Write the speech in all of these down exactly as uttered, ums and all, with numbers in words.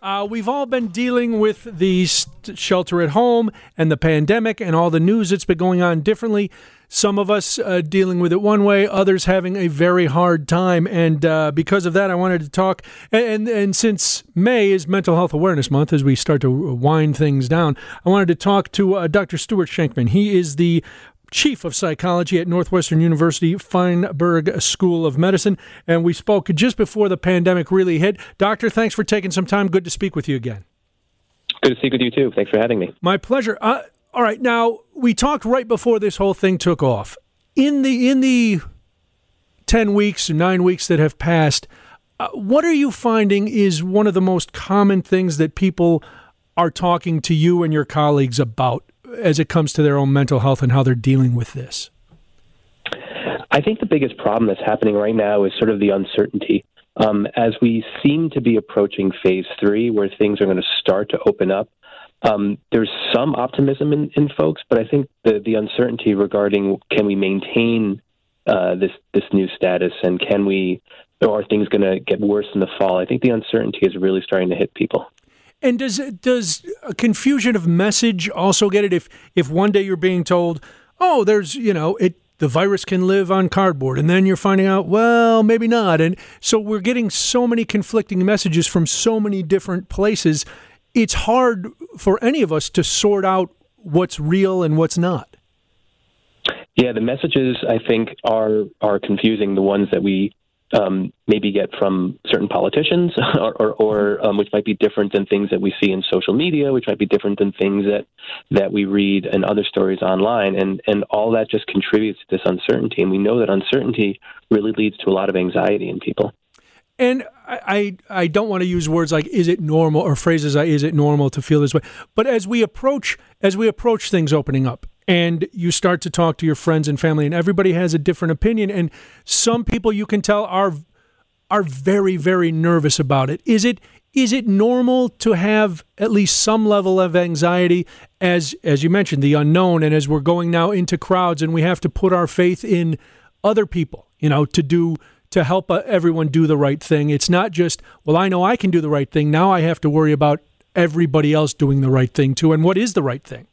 Uh, we've all been dealing with the st- shelter at home and the pandemic and all the news that's been going on differently. Some of us uh, dealing with it one way, others having a very hard time. And uh, because of that, I wanted to talk. And, and, and since May is Mental Health Awareness Month, as we start to wind things down, I wanted to talk to uh, Doctor Stuart Schenkman. He is the Chief of Psychology at Northwestern University Feinberg School of Medicine, and we spoke just before the pandemic really hit. Doctor, thanks for taking some time. Good to speak with you again. Good to speak with you, too. Thanks for having me. My pleasure. Uh, all right, now, we talked right before this whole thing took off. In the in the ten weeks, nine weeks that have passed, uh, what are you finding is one of the most common things that people are talking to you and your colleagues about as it comes to their own mental health and how they're dealing with this? I think the biggest problem that's happening right now is sort of the uncertainty. Um, as we seem to be approaching phase three, where things are going to start to open up, um, there's some optimism in, in folks, but I think the, the uncertainty regarding can we maintain uh, this this new status, and can we, or are things going to get worse in the fall? I think the uncertainty is really starting to hit people. And does does a confusion of message also get it? If if one day you're being told, oh, there's, you know, it the virus can live on cardboard, and then you're finding out, well, maybe not. And so we're getting so many conflicting messages from so many different places. It's hard for any of us to sort out what's real and what's not. Yeah, the messages, I think, are are confusing, the ones that we Um, maybe get from certain politicians, or, or, or um, which might be different than things that we see in social media, which might be different than things that, that we read in other stories online. And, and all that just contributes to this uncertainty. And we know that uncertainty really leads to a lot of anxiety in people. And I, I, I don't want to use words like, is it normal, or phrases like, is it normal to feel this way? But as we approach, as we approach things opening up, and you start to talk to your friends and family, and everybody has a different opinion, and some people you can tell are are very, very nervous about it. Is it is it normal to have at least some level of anxiety, as as you mentioned, the unknown, and as we're going now into crowds, and we have to put our faith in other people, you know, to do to help uh, everyone do the right thing? It's not just, well, I know I can do the right thing. Now I have to worry about everybody else doing the right thing too. And what is the right thing?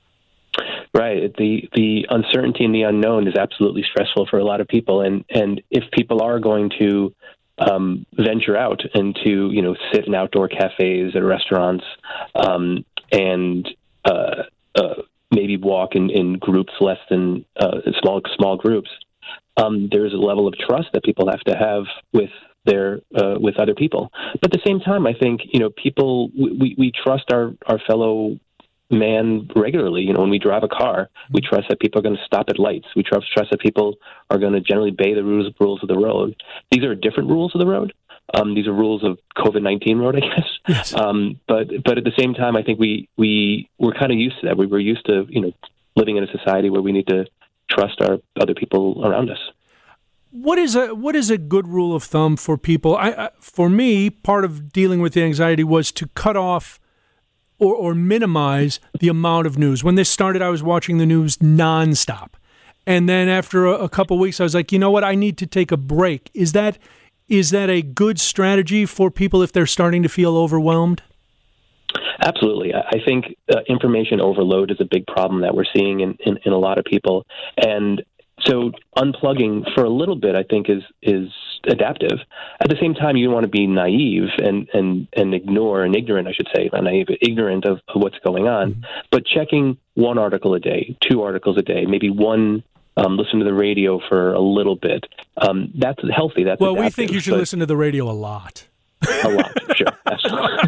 Right. The the uncertainty and the unknown is absolutely stressful for a lot of people. And, and if people are going to um, venture out and to, you know, sit in outdoor cafes or restaurants um, and uh, uh, maybe walk in, in groups less than uh, small small groups, um, there's a level of trust that people have to have with their uh, with other people. But at the same time, I think, you know, people we, we trust our, our fellow man regularly. You know, when we drive a car, we trust that people are going to stop at lights. We trust, trust that people are going to generally obey the rules rules of the road. These are different rules of the road. Um, these are rules of COVID nineteen road, I guess. Yes. Um, but but at the same time, I think we we we're kind of used to that. We were used to, you know, living in a society where we need to trust our other people around us. What is a what is a good rule of thumb for people? I, I for me, part of dealing with the anxiety was to cut off Or, or minimize the amount of news. When this started, I was watching the news nonstop. And then after a, a couple of weeks, I was like, you know what? I need to take a break. Is that is that a good strategy for people if they're starting to feel overwhelmed? Absolutely. I think uh, information overload is a big problem that we're seeing in, in, in a lot of people. And so unplugging for a little bit, I think, is is adaptive. At the same time, you don't want to be naive and, and, and ignore and ignorant, I should say, not naive, but ignorant of, of what's going on. Mm-hmm. But checking one article a day, two articles a day, maybe one, um, listen to the radio for a little bit. Um, that's healthy. That's well, adaptive, we think you should listen to the radio a lot. A lot, sure. Absolutely.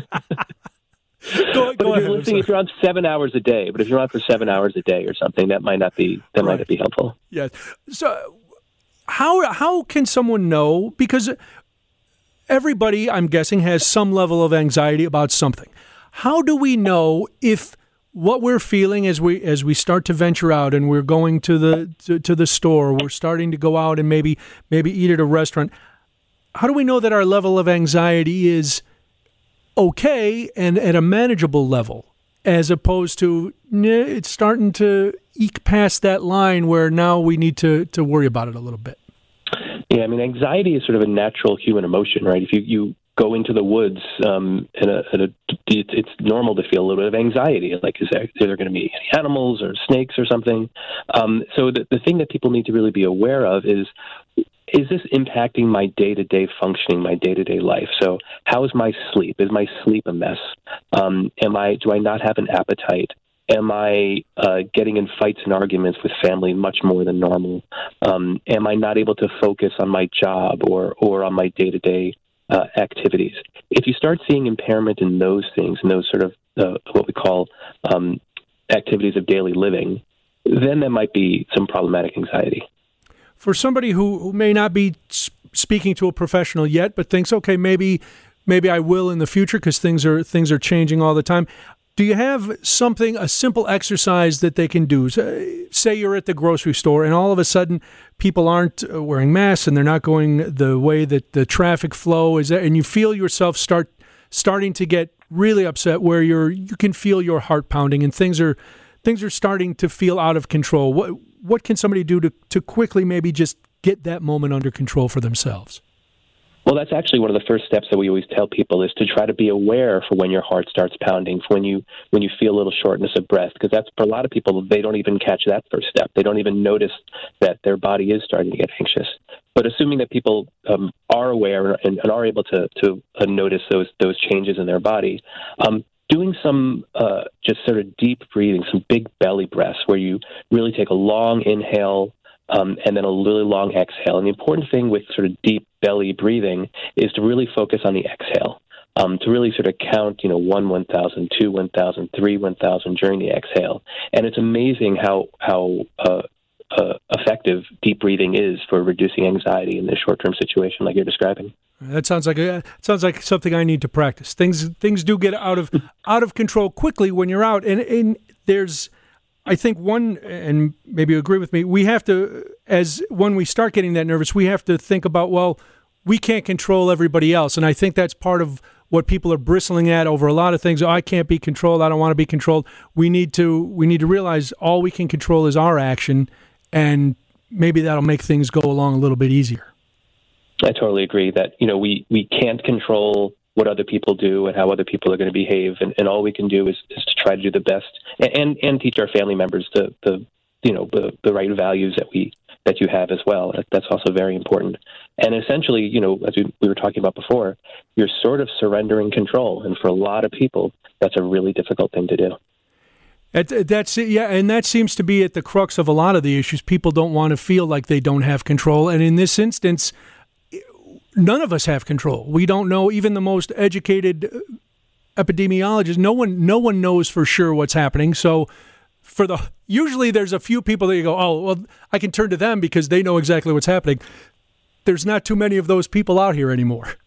Go, but go if ahead, you're listening, if you're on seven hours a day, but if you're on for seven hours a day or something, that might not be that right. might not be helpful. Yes. So, how how can someone know? Because everybody, I'm guessing, has some level of anxiety about something. How do we know if what we're feeling as we as we start to venture out and we're going to the to, to the store, we're starting to go out and maybe maybe eat at a restaurant? How do we know that our level of anxiety is okay and at a manageable level, as opposed to nah, it's starting to eke past that line where now we need to, to worry about it a little bit? Yeah, I mean, anxiety is sort of a natural human emotion, right? If you, you go into the woods, um, in a, in a, it's normal to feel a little bit of anxiety. Like, is there, is there going to be any animals or snakes or something? Um, so the, the thing that people need to really be aware of is, is this impacting my day-to-day functioning, my day-to-day life? So how is my sleep? Is my sleep a mess? Um, am I, do I not have an appetite? Am I uh, getting in fights and arguments with family much more than normal? Um, am I not able to focus on my job or, or on my day-to-day uh, activities? If you start seeing impairment in those things, in those sort of uh, what we call um, activities of daily living, then there might be some problematic anxiety. For somebody who, who may not be speaking to a professional yet, but thinks, okay, maybe maybe I will in the future because things are things are changing all the time. Do you have something, a simple exercise that they can do? Say you're at the grocery store and all of a sudden people aren't wearing masks and they're not going the way that the traffic flow is, and you feel yourself start starting to get really upset where you're you can feel your heart pounding and things are things are starting to feel out of control. What what can somebody do to, to quickly maybe just get that moment under control for themselves? Well, that's actually one of the first steps that we always tell people is to try to be aware for when your heart starts pounding, for when you when you feel a little shortness of breath, because that's for a lot of people, they don't even catch that first step. They don't even notice that their body is starting to get anxious. But assuming that people um, are aware and, and are able to to uh, notice those those changes in their body, um, doing some uh, just sort of deep breathing, some big belly breaths where you really take a long inhale Um, and then a really long exhale. And the important thing with sort of deep belly breathing is to really focus on the exhale, um, to really sort of count, you know, one, one thousand, two, one thousand, three, one thousand during the exhale. And it's amazing how how uh, uh, effective deep breathing is for reducing anxiety in this short-term situation like you're describing. That sounds like a, sounds like something I need to practice. Things things do get out of out of control quickly when you're out, and and there's. I think one, and maybe you agree with me, we have to, as when we start getting that nervous, we have to think about, well, we can't control everybody else. And I think that's part of what people are bristling at over a lot of things. Oh, I can't be controlled. I don't want to be controlled. We need to, we need to realize all we can control is our action, and maybe that'll make things go along a little bit easier. I totally agree that, you know, we, we can't control what other people do and how other people are going to behave. And, and all we can do is, is to try to do the best and, and, and teach our family members the, the you know, the, the right values that we that you have as well. That's also very important. And essentially, you know, as we, we were talking about before, you're sort of surrendering control. And for a lot of people, that's a really difficult thing to do. That, that's it, yeah, and that seems to be at the crux of a lot of the issues. People don't want to feel like they don't have control. And in this instance, none of us have control. We don't know, even the most educated epidemiologists, no one no one knows for sure what's happening. So for the usually there's a few people that you go, oh, well, I can turn to them because they know exactly what's happening. There's not too many of those people out here anymore.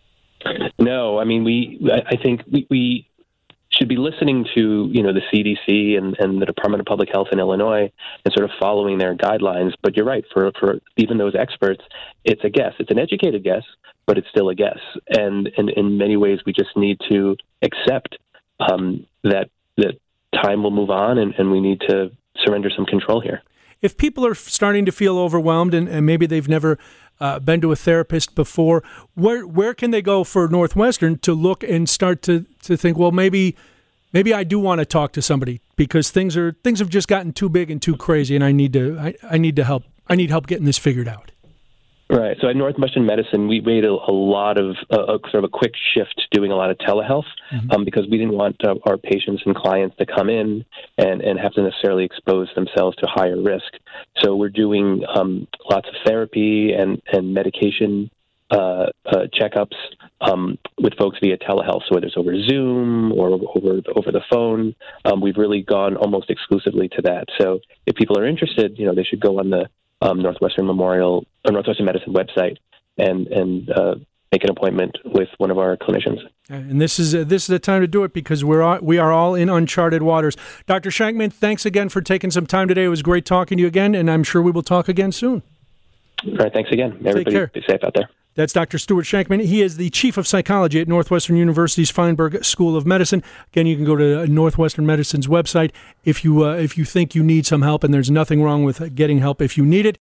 No, I mean, we I think we, we should be listening to, you know, the C D C and, and the Department of Public Health in Illinois and sort of following their guidelines. But you're right, for, for even those experts, it's a guess. It's an educated guess, but it's still a guess. And, and in many ways, we just need to accept um, that that time will move on and, and we need to surrender some control here. If people are starting to feel overwhelmed and, and maybe they've never uh, been to a therapist before, where where can they go for Northwestern to look and start to, to think, well, maybe maybe I do want to talk to somebody because things are things have just gotten too big and too crazy, and I need to I, I need to help I need help getting this figured out. Right. So at Northwestern Medicine, we made a, a lot of uh, a, sort of a quick shift to doing a lot of telehealth mm-hmm. um, because we didn't want uh, our patients and clients to come in and, and have to necessarily expose themselves to higher risk. So we're doing um, lots of therapy and, and medication uh, uh, checkups um, with folks via telehealth. So whether it's over Zoom or over over the phone, um, we've really gone almost exclusively to that. So if people are interested, you know, they should go on the Um, Northwestern Memorial or Northwestern Medicine website and and uh, make an appointment with one of our clinicians. And this is uh, this is the time to do it because we're all, we are all in uncharted waters. Doctor Shankman, thanks again for taking some time today. It was great talking to you again, and I'm sure we will talk again soon. All right, thanks again. Everybody be safe out there. That's Doctor Stuart Shankman. He is the Chief of Psychology at Northwestern University's Feinberg School of Medicine. Again, you can go to Northwestern Medicine's website if you uh, if you think you need some help, and there's nothing wrong with getting help if you need it.